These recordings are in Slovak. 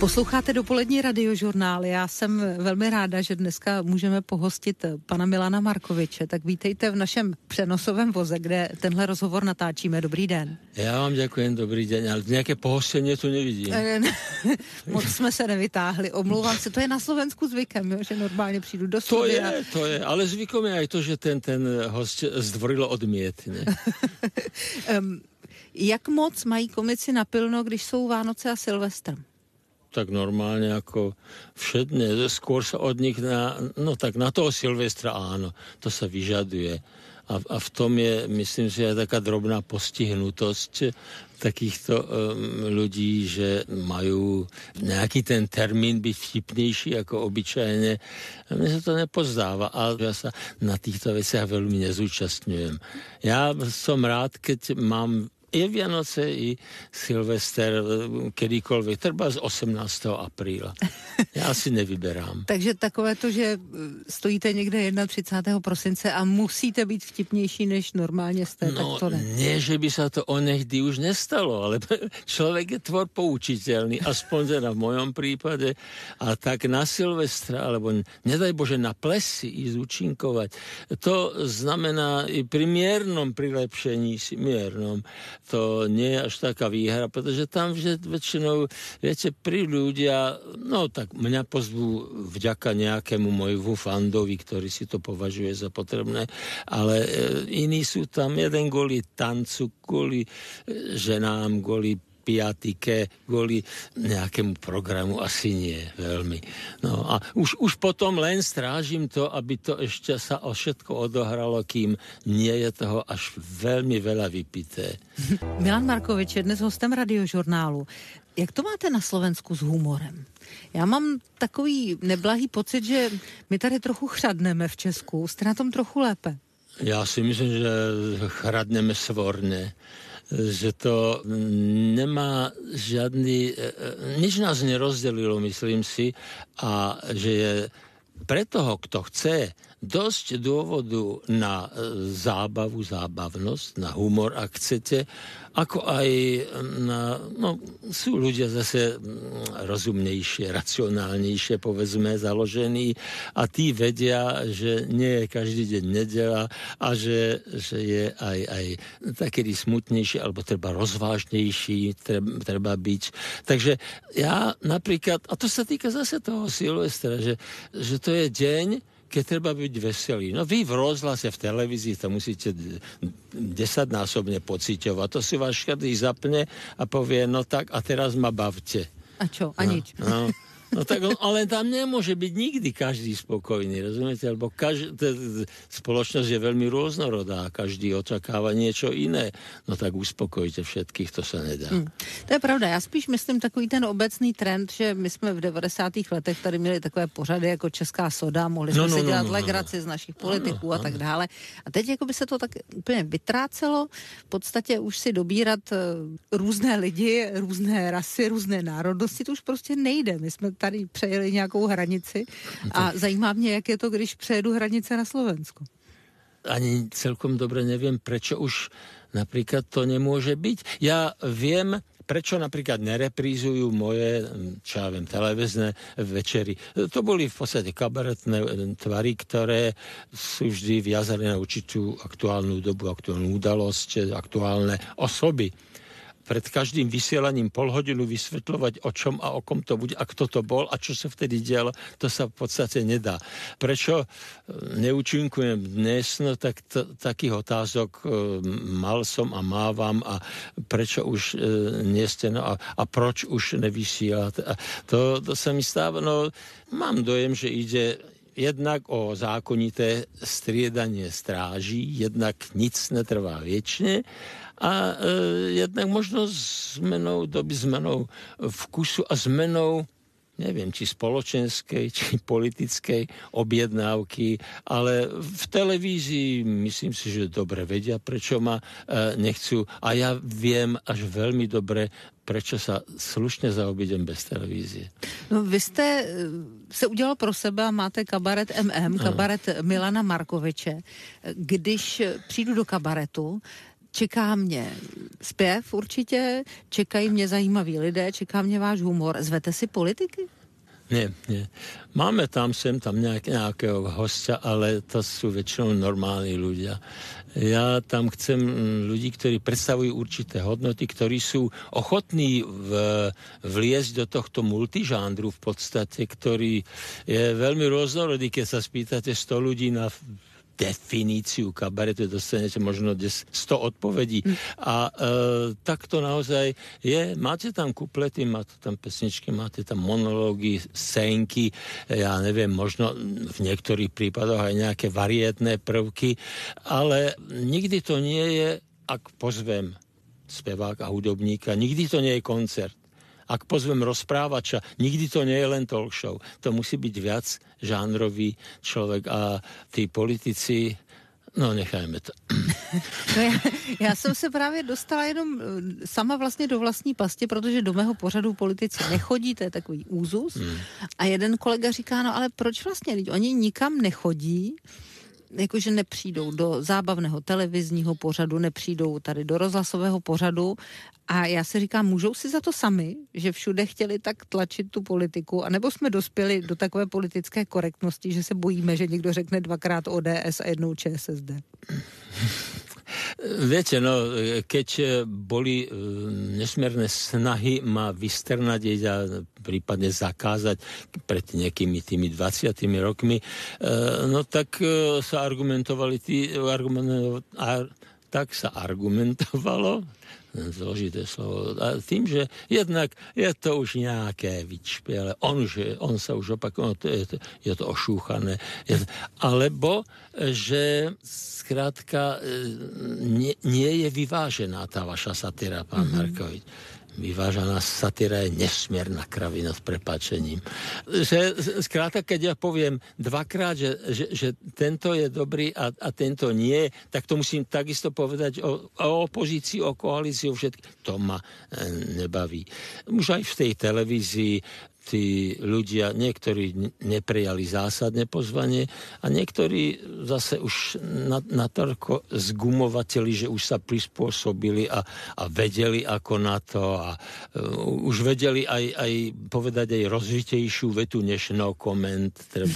Posloucháte dopolední radiožurnál. Já jsem velmi ráda, že dneska můžeme pohostit pana Milana Markoviče. Tak vítejte v našem přenosovém voze, kde tenhle rozhovor natáčíme. Dobrý den. Já vám děkuji, dobrý den, ale nějaké pohostění tu nevidím. Moc jsme se nevytáhli, omlouvám se. To je na Slovensku zvykem, jo? Že normálně přijdu do studia. To je, ale zvykom je aj to, že ten host zdvorilo odmietne. Jak moc mají komici napilno, když jsou Vánoce a Silvestr? Tak normálne ako všetné. Skôr sa od nich na toho Silvestra áno, to sa vyžaduje. A v tom je, myslím si, aj taká drobná postihnutosť takýchto ľudí, že majú nejaký ten termín byť vtipnejší ako obyčajne. Mne sa to nepozdáva a ja sa na týchto veciach veľmi nezúčastňujem. Ja som rád, keď mám i Vianoce, i Silvester, kedykoľvek, treba z 18. apríla. Já si nevyberám. Takže takové to, že stojíte někde 31. prosince a musíte být vtipnější, než normálně jste, tak to ne. Nie, že by sa to onehdy už nestalo, ale človek je tvor poučiteľný, aspoň teda v mojom prípade. A tak na Silvestra, alebo nedaj Bože na plesy ísť účinkovať, to znamená i pri miernom prilepšení si miernom. To nie je až taká výhra, pretože tam väčšinou, viete, pri ľudia, no tak mňa pozvú vďaka nejakému môjmu fandovi, ktorý si to považuje za potrebné, ale iní sú tam jeden kvôli tancu, kvôli ženám, kvôli piatike, kvôli nejakému programu asi nie veľmi. No a už potom len strážim to, aby to ešte sa o všetko odohralo, kým nie je toho až veľmi veľa vypité. Milan Markovič je dnes hostem radiožurnálu. Jak to máte na Slovensku s humorem? Já mám takový neblahý pocit, že my tady trochu chřadneme v Česku. Jste na tom trochu lépe? Já si myslím, že chradneme svorne. Že to nemá žiadny, nič nás nerozdelilo, myslím si, a že je pre toho, kto chce, dosť dôvodu na zábavu, zábavnosť, na humor, ak chcete, ako aj na, sú ľudia zase rozumnejšie, racionálnejšie, povedzme, založení a tí vedia, že nie je každý deň nedeľa a že je aj takedy smutnejší, alebo treba rozvážnejší, treba byť. Takže ja napríklad, a to sa týka zase toho Silvestra, že to je deň, keď treba byť veselý. No vy v rozhlase, v televízii to musíte 10-násobne pociťovať. To si vás každý zapne a povie, no tak a teraz ma bavte. A čo? A nič. No tak, ale tam nemôže byť nikdy každý spokojný, rozumiete? Lebo spoločnosť je veľmi rôznorodá, každý očakáva niečo iné. No tak uspokojte všetkých, to sa nedá. To je pravda, já spíš myslím takový ten obecný trend, že my jsme v 90. letech tady měli takové pořady jako Česká soda, mohli jsme si dělat legraci z našich politiků a tak dále. A teď jako by se to tak úplně vytrácelo, v podstatě už si dobírat různé lidi, různé rasy, různé národnosti, to už prostě nejde. My jsme tady přejeli nějakou hranici a zajímá mě, jak je to, když přejedu hranice na Slovensku. Ani celkom dobre neviem, prečo už napríklad to nemôže byť. Ja viem, prečo napríklad nereprízujú moje, čo ja viem, televízne večery. To boli v podstate kabaretné tvary, ktoré sú vždy viazané na určitú aktuálnu dobu, aktuálnu udalosť, aktuálne osoby. Pred každým vysielaním pol hodinu vysvetľovať, o čom a o kom to bude a kto to bol a čo sa vtedy dialo, to sa v podstate nedá. Prečo neúčinkujem dnes? No tak takých otázok mal som a mávam a prečo už nie ste, no a proč už nevysielate? To sa mi stáva, no mám dojem, že ide jednak o zákonité striedanie stráží, jednak nic netrvá viečne a jednak možno zmenou doby, zmenou vkusu a zmenou, neviem, či spoločenskej, či politickej objednávky, ale v televízii myslím si, že dobre vedia, prečo ma nechcú a ja viem až veľmi dobre, prečo sa slušne zaobídem bez televízie. No, vy jste se udělal pro sebe, máte kabaret kabaret Milana Markoviče. Když přijdu do kabaretu, čeká mě zpěv určitě, čekají mě zajímaví lidé, čeká mě váš humor. Zvete si politiky? Nie. Máme tam nejakého hostia, ale to sú väčšinou normálni ľudia. Ja tam chcem ľudí, ktorí predstavujú určité hodnoty, ktorí sú ochotní vliesť do tohto multižánru v podstate, ktorý je veľmi rôznorodý. Keď sa spýtate 100 ľudí na definíciu kabaretu, dostanete možno 100 odpovedí. A tak to naozaj je. Máte tam kuplety, máte tam pesničky, máte tam monológy, scénky, ja neviem, možno v niektorých prípadoch aj nejaké variétne prvky, ale nikdy to nie je, ak pozvem speváka, hudobníka, nikdy to nie je koncert. Ak pozvem rozprávača, nikdy to nie je len talk show. To musí byť viac žánrový človek a tí politici, no nechajme to. No já jsem se právě dostala jenom sama vlastně do vlastní pasti, protože do mého pořadu politici nechodí, to je takový úzus. A jeden kolega říká, no ale proč vlastně, oni nikam nechodí, jakože nepřijdou do zábavného televizního pořadu, nepřijdou tady do rozhlasového pořadu a já si říkám, můžou si za to sami, že všude chtěli tak tlačit tu politiku, anebo jsme dospěli do takové politické korektnosti, že se bojíme, že někdo řekne 2krát ODS a jednou ČSSD. Viete, no, keď boli nesmierne snahy ma vystrnadiť a prípadne zakázať pred nejakými tými 20 rokmi, no tak sa argumentovalo, zložité slovo, a tým, že jednak je to už nejaké vyčpiele, on sa už opakoval, je to ošúchané, alebo že skrátka nie je vyvážená tá vaša satíra, pán Markovič. Vyvážená satíra je nesmierna kravina s prepáčením. Že skrátka, keď ja poviem dvakrát, že tento je dobrý a tento nie, tak to musím takisto povedať o opozícii, o koalícii, o všetkým. To ma nebaví. Už aj v tej televízii tí ľudia, niektorí neprijali zásadné pozvanie a niektorí zase už natoľko zgumovateli, že už sa prispôsobili a vedeli ako na to a už vedeli aj povedať aj rozvitejšiu vetu než no comment.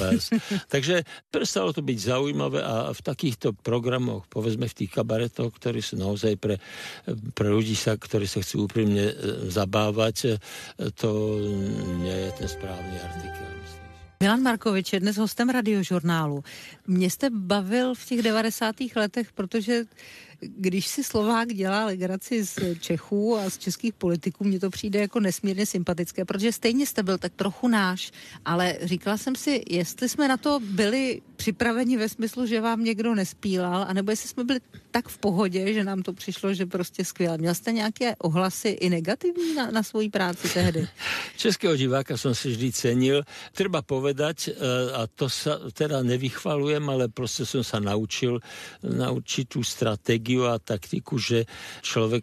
Takže prestalo to byť zaujímavé a v takýchto programoch, povedzme v tých kabaretoch, ktorí sú naozaj pre ľudí, ktorí sa chcú úprimne zabávať, to nie je ten správný artikel. Milan Markovič je dnes hostem Radiožurnálu. Mě jste bavil v těch 90. letech, protože když si Slovák dělá legraci z Čechů a z českých politiků, mně to přijde jako nesmírně sympatické, protože stejně jste byl tak trochu náš, ale říkala jsem si, jestli jsme na to byli připraveni ve smyslu, že vám někdo nespílal, anebo jestli jsme byli tak v pohodě, že nám to přišlo, že prostě skvěle. Měl jste nějaké ohlasy i negativní na svoji práci tehdy? Českého diváka som si vždy cenil. Treba povedať, a to sa teda nevychvalujem, ale proste som sa naučil na určitú stratégiu a taktiku, že človek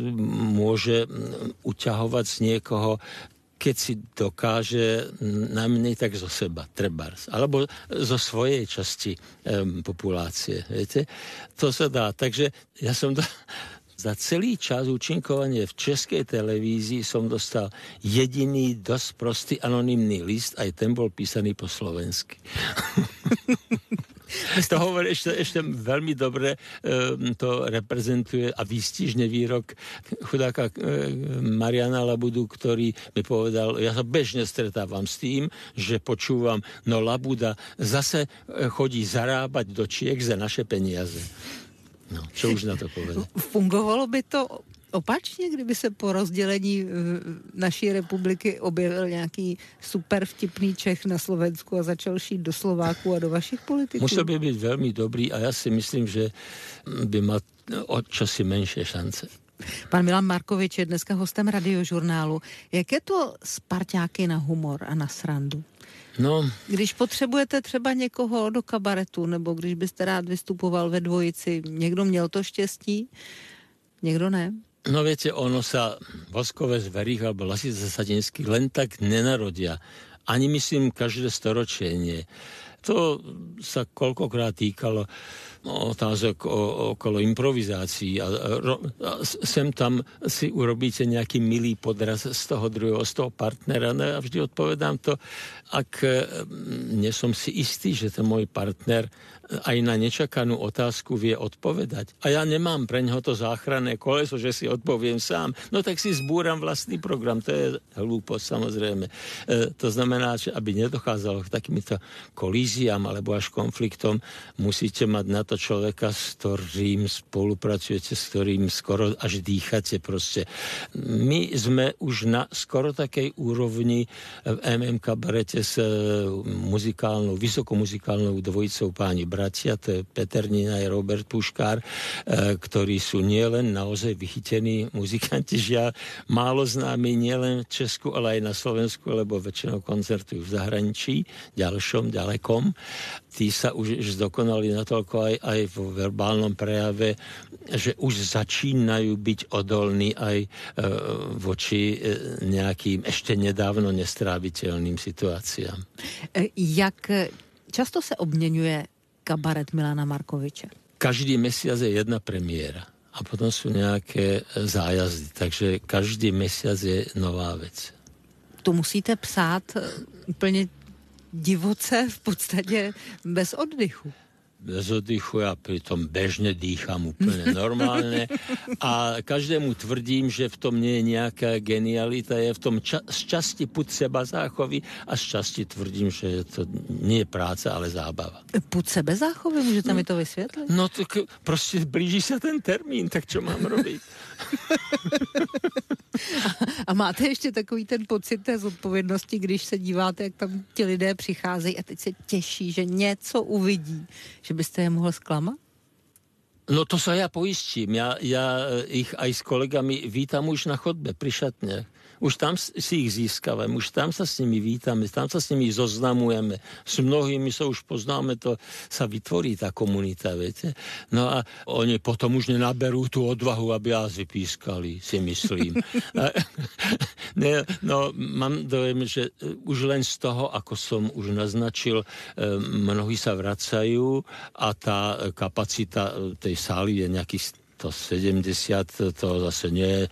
môže uťahovať z niekoho, keď si dokáže najmenej tak zo seba, trebárs, alebo zo svojej časti populácie, viete? To sa dá. Takže ja som za celý čas účinkovania v Českej televízii som dostal jediný dosť prostý anonymný list, aj ten bol písaný po slovensky. To hovorí ešte veľmi dobre, to reprezentuje a výstižne výrok chudáka Mariana Labudu, ktorý mi povedal, ja sa bežne stretávam s tým, že počúvam, no Labuda zase chodí zarábať do Čiech za naše peniaze. No, čo už na to povedal? Fungovalo by to opačně, kdyby se po rozdělení naší republiky objevil nějaký super vtipný Čech na Slovensku a začal šít do Slováku a do vašich politiků? Musel by byť veľmi dobrý a ja si myslím, že by mal o čosi menšie šance. Pan Milan Markovič je dneska hostem Radiožurnálu. Jak je to s parťáky na humor a na srandu? No. Když potřebujete třeba někoho do kabaretu, nebo když byste rád vystupoval ve dvojici, někdo měl to štěstí, někdo ne? No viete, ono sa Voskové zverých alebo Lasice Satinských len tak nenarodia. Ani myslím každé storočie nie. To sa koľkokrát týkalo otázok okolo improvizácií a sem tam si urobíte nejaký milý podraz z toho druhého, z toho partnera. No ja vždy odpovedám to, ak nie som si istý, že ten môj partner aj na nečakanú otázku vie odpovedať. A ja nemám pre ňoho to záchranné koleso, že si odpoviem sám. No tak si zbúram vlastný program. To je hlúposť, samozrejme. To znamená, že aby nedochádzalo k takýmito kolíziám alebo až konfliktom, musíte mať na to človeka, s ktorým spolupracujete, s ktorým skoro až dýchate proste. My sme už na skoro takej úrovni v MM kabarete s vysokomuzikálnou dvojicou páni bratia, to je Peter Nina a Robert Puškár, ktorí sú nielen naozaj vychytení muzikanti, žiaľ málo známi nielen v Česku, ale aj na Slovensku, lebo väčšinou koncertujú v zahraničí, ďalšom, ďalekom. Tí sa už zdokonali natoľko aj vo verbálnom prejave, že už začínajú byť odolní aj voči nejakým ešte nedávno nestráviteľným situáciám. Jak často se obměňuje kabaret Milana Markoviče? Každý mesiac je jedna premiéra a potom sú nejaké zájazdy, takže každý mesiac je nová vec. To musíte psát úplně divoce, v podstatě bez oddychu. Bez oddychu, ja pritom bežne dýcham úplne normálne a každému tvrdím, že v tom nie je nejaká genialita, je v tom z časti pud seba záchovy a z časti tvrdím, že to nie je práca, ale zábava. Pud sebe záchovy? Můžete mi to vysvětlit? No tak prostě blíží sa ten termín, tak čo mám robiť? A máte ještě takový ten pocit té zodpovědnosti, když se díváte, jak tam ti lidé přicházejí a teď se těší, že něco uvidí, že byste je mohl zklamat? No to sa ja poistím. Ja ich aj s kolegami vítam už na chodbe, pri šatniach. Už tam si ich získavam, už tam sa s nimi vítame, tam sa s nimi zoznamujeme. S mnohými sa už poznáme, to sa vytvorí tá komunita, viete. No a oni potom už nenaberú tú odvahu, aby nás vypískali, si myslím. No, mám dojem, že už len z toho, ako som už naznačil, mnohí sa vracajú a tá kapacita tej sály je nejakých 170, to zase nie je,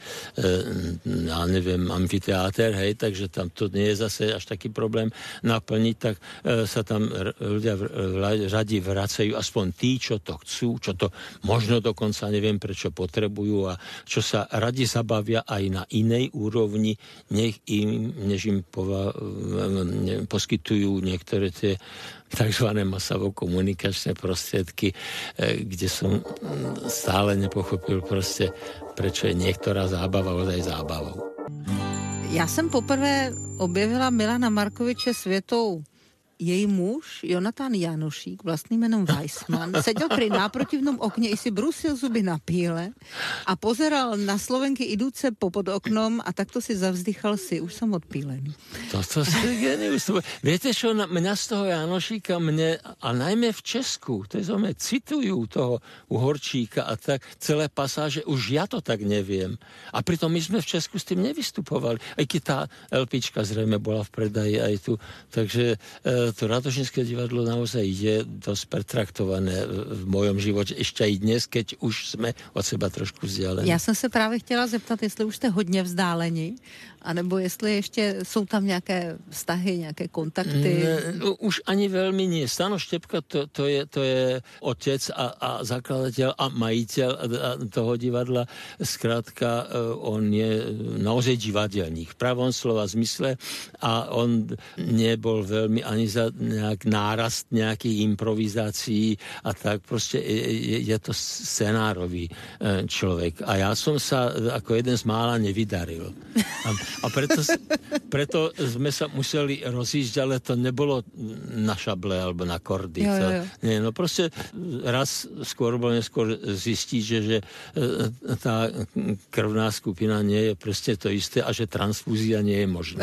ja neviem, amfiteáter, hej, takže tam to nie je zase až taký problém naplniť, tak sa tam ľudia radi vracajú, aspoň tí, čo to chcú, čo to možno dokonca neviem, prečo potrebujú a čo sa radi zabavia aj na inej úrovni, než im poskytujú niektoré tie takzvané masovo-komunikačné prostriedky, kde som stále nepochopil proste, prečo je niektorá zábava ozaj zábavou. Já jsem poprvé objevila Milana Markoviče světou. Její muž, Jonatán Janošík, vlastným jménem Weissman, seděl pri náprotivnom okně i si brusil zuby na píle a pozeral na Slovenky idúce pod oknom a takto si zavzdychal si, už som odpílený. To si genius. Viete čo, mňa z toho Janošíka, a najmä v Česku, to je znamená, citujú toho Uhorčíka a tak celé pasáže, už ja to tak neviem. A pritom my sme v Česku s tým nevystupovali. Aj keď tá LPčka zrejme bola v predaji aj tu. Takže to Radošinské divadlo naozaj je dosť pretraktované v mojom živote ešte aj dnes, keď už sme od seba trošku vzdialení. Já jsem se právě chtěla zeptat, jestli už jste hodně vzdáleni, anebo jestli ještě jsou tam nějaké vztahy, nějaké kontakty. Už ani veľmi nie. Stano Štepka to je otec a zakladateľ a majiteľ toho divadla. Skrátka, on je naozaj divadelník v pravom slova zmysle a on nebol veľmi ani za nejak nárast nejakých improvizácií a tak. Proste je to scenárový človek. A ja som sa ako jeden z mála nevydaril. A preto sme sa museli rozísť, ale to nebolo na šable alebo na kordy. Jo. Nie, no proste raz skôr alebo neskôr zistíte, že tá krvná skupina nie je presne to isté a že transfúzia nie je možná.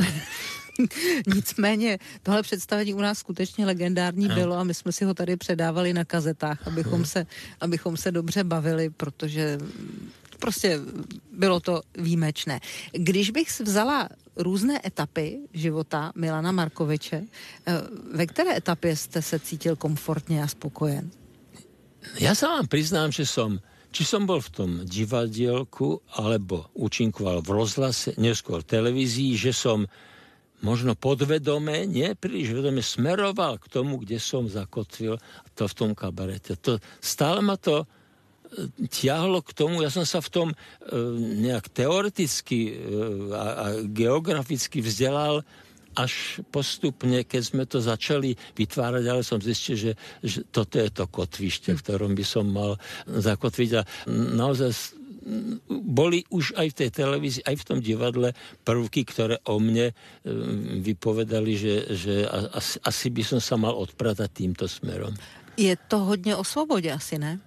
Nicméně tohle představení u nás skutečně legendární bylo a my jsme si ho tady předávali na kazetách, abychom se dobře bavili, protože prostě bylo to výjimečné. Když bych vzala různé etapy života Milana Markoviče, ve které etapě jste se cítil komfortně a spokojen? Ja sa vám priznám, že či som bol v tom divadielku, alebo účinkoval v rozhlase, neskôr v televízii, že som možno podvedome, nie príliš vedome smeroval k tomu, kde som zakotvil to v tom kabarete. Stále ma to ťahlo k tomu, ja som sa v tom nejak teoreticky a geograficky vzdelal až postupne, keď sme to začali vytvárať, ale som zistil, že toto je to kotvište, v ktorom by som mal zakotviť. A naozaj boli už aj v tej televízii, aj v tom divadle prvky, ktoré o mne vypovedali, že asi by som sa mal odpratať týmto smerom. Je to hodně o svobodě asi, ne?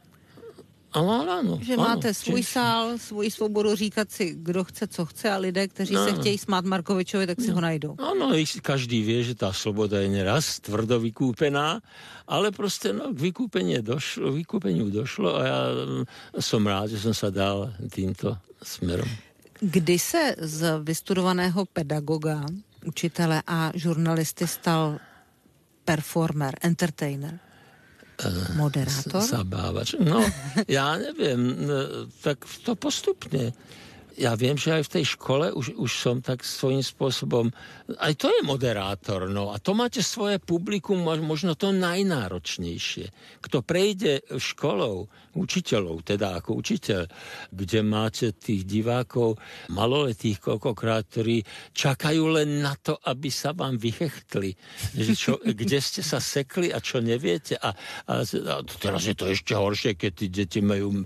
Ano, že máte svůj sál, svoji svobodu říkat si, kdo chce, co chce, a lidé, kteří se chtějí smát Markovičovi, tak si ho najdou. Áno, každý vie, že tá sloboda je neraz tvrdo vykúpená, ale proste k vykúpeniu došlo a ja som rád, že som sa dal týmto smerom. Kdy se z vystudovaného pedagoga, učitele a žurnalisty stal performer, entertainer? Moderátor? Zabávač. No, ja neviem, tak to postupne. Ja viem, že aj v tej škole už som tak svojím spôsobom, aj to je moderátor, no a to máte svoje publikum, možno to najnáročnejšie. Kto prejde školou učiteľov, teda ako učiteľ, kde máte tých divákov maloletých koľkokrát, ktorí čakajú len na to, aby sa vám vychechtli, kde ste sa sekli a čo neviete. A teraz je to ešte horšie, keď tí deti majú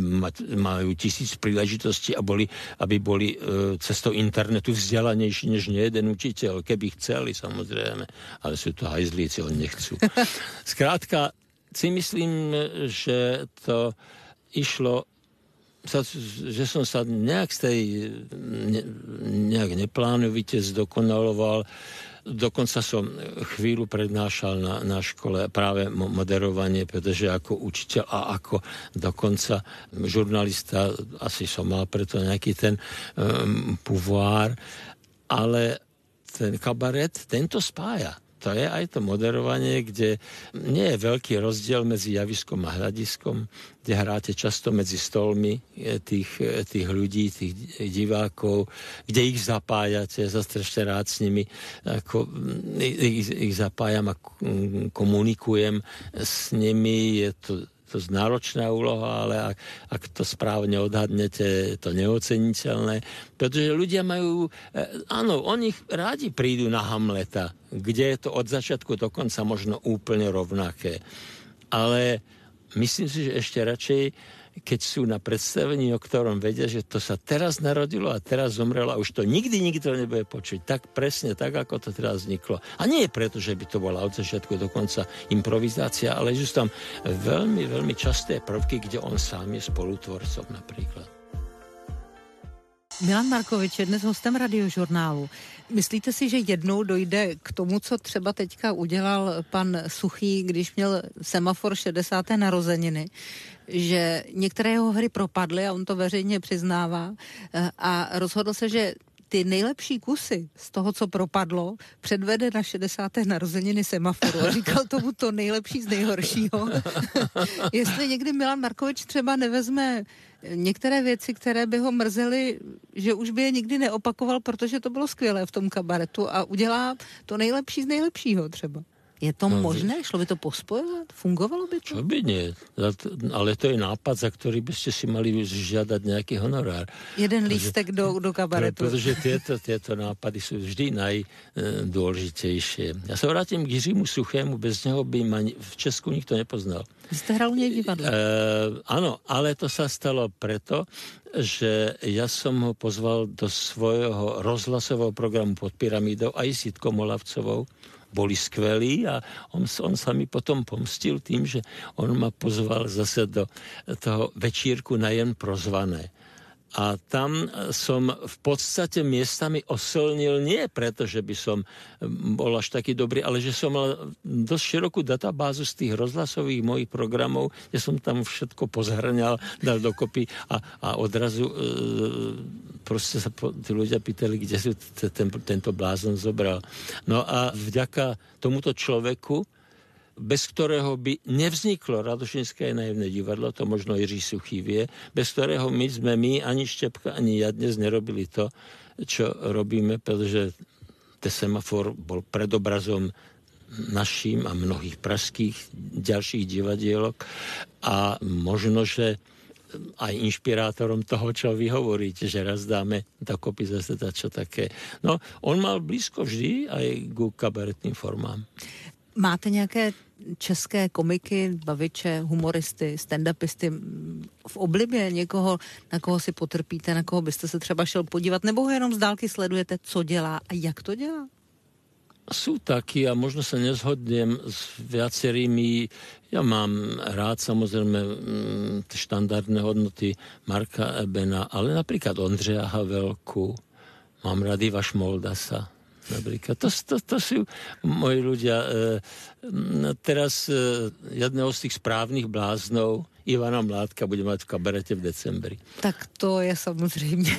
1000 príležitostí a aby boli cestou internetu vzdelanejší než jeden učiteľ, keby chceli, samozrejme. Ale sú to hajzlíci, oni nechcú. Skrátka, si myslím, že to išlo, že som sa nejak z tej nejak neplánovite zdokonaloval. Dokonca som chvíľu prednášal na škole práve moderovanie, pretože ako učiteľ a ako dokonca žurnalista, asi som mal preto nejaký ten pouvoir, ale ten kabaret, tento spája. To je aj to moderovanie, kde nie je veľký rozdiel medzi javiskom a hľadiskom, kde hráte často medzi stolmi tých ľudí, tých divákov, kde ich zapájate, zastrašne rád s nimi, ich zapájam a komunikujem s nimi, je to náročná úloha, ale ak to správne odhadnete, je to neoceniteľné. Pretože ľudia majú, áno, oni rádi prídu na Hamleta, kde je to od začiatku do konca možno úplne rovnaké. Ale myslím si, že ešte radšej, keď sú na predstavení, o ktorom vedia, že to sa teraz narodilo a teraz zomrelo a už to nikdy nikto nebude počuť. Tak presne, tak ako to teraz vzniklo. A nie je preto, že by to bola od začiatku do konca improvizácia, ale že sú tam veľmi, veľmi časté prvky, kde on sám je spolutvorcom napríklad. Milan Markovič je dnes hostem Radiožurnálu. Myslíte si, že jednou dojde k tomu, co třeba teďka udělal pan Suchý, když měl Semafor 60. narozeniny, že některé jeho hry propadly a on to veřejně přiznává a rozhodl se, že ty nejlepší kusy z toho, co propadlo, předvede na 60. narozeniny Semaforu a říkal tomu to nejlepší z nejhoršího. Jestli někdy Milan Markovič třeba nevezme některé věci, které by ho mrzely, že už by je nikdy neopakoval, protože to bylo skvělé v tom kabaretu a udělá to nejlepší z nejlepšího třeba. Je to možné? Šlo by to pospojovat? Fungovalo by to? Čo by nie? Ale to je nápad, za ktorý by ste si mali žiadať nejaký honorár. Jeden lístek do kabaretu. Pretože tieto nápady sú vždy najdôležitejšie. Ja sa vrátim k Jiřímu Suchému, bez neho by ma v Česku nikto nepoznal. Vy ste hral u nej divadle. Áno, ale to sa stalo preto, že ja som ho pozval do svojho rozhlasového programu Pod pyramídou aj s Jitkou Molavcovou. Boli skvelí a on sa mi potom pomstil tým, že on ma pozval zase do toho večírku na jen prozvané. A tam som v podstate miestami oslnil nie preto, že by som bol až taký dobrý, ale že som mal dosť širokú databázu z tých rozhlasových mojich programov, kde som tam všetko pozhrňal, dal dokopy a odrazu proste sa tí ľudia pýtali, kde si tento blázon zobral. No a vďaka tomuto človeku bez ktorého by nevzniklo Radošinské naivné divadlo, to možno Jiří Suchý vie, bez ktorého my, ani Štepka, ani ja dnes nerobili to, čo robíme, pretože ten Semafor bol predobrazom naším a mnohých pražských ďalších divadielok a možno, že aj inšpirátorom toho, čo vy hovoríte, že raz dáme dokopy zase čo také. No, on mal blízko vždy aj ku kabaretným formám. Máte nějaké české komiky, baviče, humoristy, stand-upisty v oblibě někoho, na koho si potrpíte, na koho byste se třeba šel podívat, nebo ho jenom z dálky sledujete, co dělá a jak to dělá? Sú takí a možno sa nezhodnem s viacerými. Ja mám rád samozrejme štandardné hodnoty Marka Ebena, ale napríklad Ondřeja Havelku, mám rád Iva Šmoldasa. Napríklad. To sú moji ľudia. Teraz jedného z tých správnych bláznov Ivana Mládka bude mať v kabarete v decembri. Tak to je samozřejmě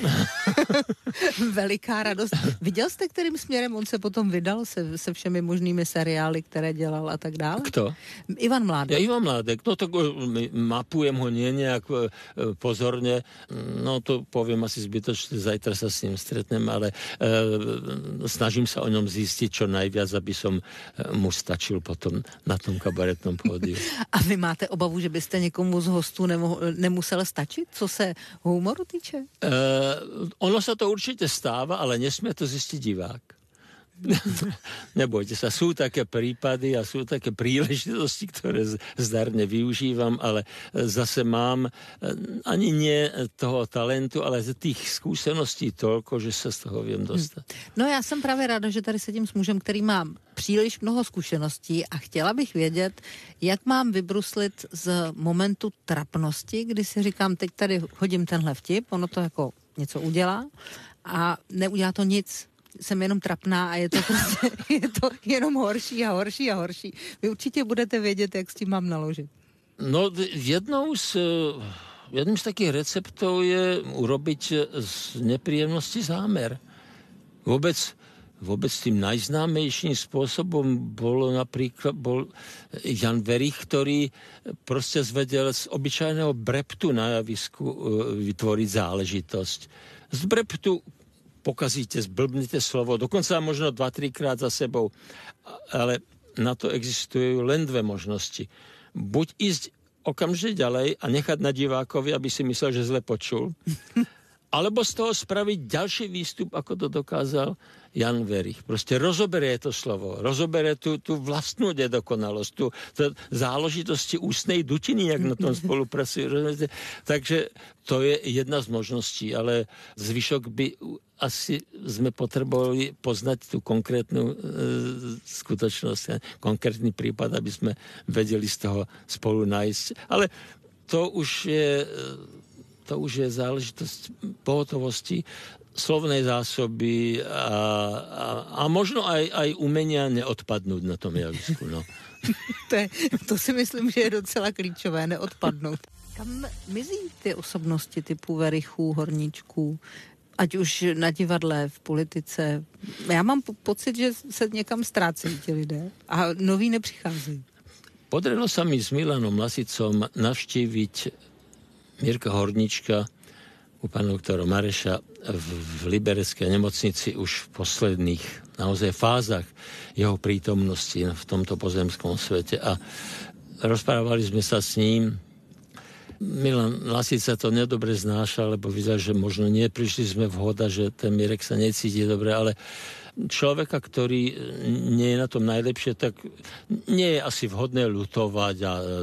veliká radost. Viděl jste, kterým směrem on se potom vydal se všemi možnými seriály, které dělal a tak dále? Kto? Ivan Mládek. Ja, Ivan Mládek. No to mapujem ho nie nejak pozorne. No to poviem asi zbytočne, zajtra sa s ním stretnem, ale snažím sa o ňom zistiť čo najviac, aby som mu stačil potom na tom kabaretnom pódiu. A vy máte obavu, že byste někomu z hostů nemusel stačit, co se humoru týče? Ono sa to určite stáva, ale nesmie to zistiť divák. Nebojte sa, sú také prípady a sú také príležitosti, ktoré zdarne využívam, ale zase mám ani nie toho talentu, ale tých skúseností toľko, že sa z toho viem dostať. No já jsem právě ráda, že tady sedím s mužem, který má příliš mnoho zkušeností a chtěla bych vědět, jak mám vybruslit z momentu trapnosti, kdy si říkám, teď tady hodím tenhle vtip, ono to jako něco udělá a neudělá to nic. Jsem jenom trapná a je to prostě, je to jenom horší a horší a horší. Vy určitě budete vědět, jak s tím mám naložit. No, jedným z takých receptov je urobiť z nepríjemnosti zámer. Vôbec tým najznámejším spôsobom bol Jan Werich, ktorý proste zvedel z obyčajného breptu na javisku vytvoriť záležitosť. Z breptu pokazíte, zblbnete slovo, dokonca možno 2-3 krát za sebou. Ale na to existujú len dve možnosti. Buď ísť okamžite ďalej a nechať na divákovi, aby si myslel, že zle počul, alebo z toho spraviť ďalší výstup, ako to dokázal Jan Werich. Proste rozoberie to slovo, rozoberie tú vlastnú nedokonalosť, tú záležitosti ústnej dutiny, jak na tom spolupracujú. Takže to je jedna z možností, ale zvyšok by asi sme potrebovali poznať tú konkrétnu skutočnosť, konkrétny prípad, aby sme vedeli z toho spolu nájsť. Ale to už je záležitosť pohotovosti, slovnej zásoby a možno aj umenia neodpadnúť na tom javisku. No. To si myslím, že je docela klíčové, neodpadnout. Kam mizí ty osobnosti typu Werichů, Horníčků, ať už na divadle, v politice? Já mám pocit, že se někam ztrácejí ti lidé a noví nepřicházejí. Podarilo sa mi s Milanom Lasicom navštíviť Mirka Horníčka u pána doktora Mareša v libereckej nemocnici už v posledných naozaj fázach jeho prítomnosti v tomto pozemskom svete a rozprávali sme sa s ním. Milan Lasica to nedobre znáša, lebo vyzerá, že možno nie, prišli sme vhoda, že ten Mirek sa necíti dobre, ale človeka, ktorý nie je na tom najlepšie, tak nie je asi vhodné ľutovať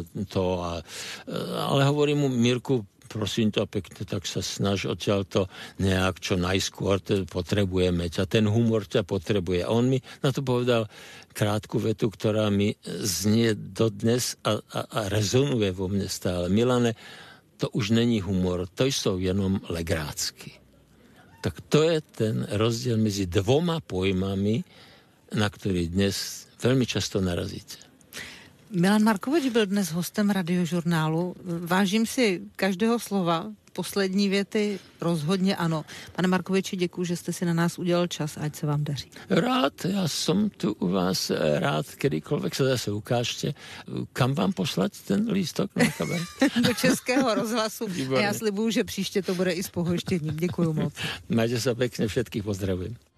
ale hovorím mu, Mirku, prosím to pekne, tak sa snaž odtiaľ to nejak čo najskôr potrebujeme ťa, ten humor ťa potrebuje. A on mi na to povedal krátku vetu, ktorá mi znie dodnes a rezonuje vo mne stále. Milane, to už není humor, to sú jenom legrácky. Tak to je ten rozdiel medzi dvoma pojmami, na ktorý dnes veľmi často narazíte. Milan Markovič byl dnes hostem Radiožurnálu. Vážím si každého slova. Poslední věty rozhodně ano. Pane Markoviči, děkuji, že jste si na nás udělal čas, ať se vám daří. Rád, já jsem tu u vás rád, kdykoliv se zase ukážete. Kam vám poslat ten lístok na kabaret? Do Českého rozhlasu. A já slibuju, že příště to bude i s pohoštěním. Děkuji moc. Majte se pěkně, všetkých pozdravujem.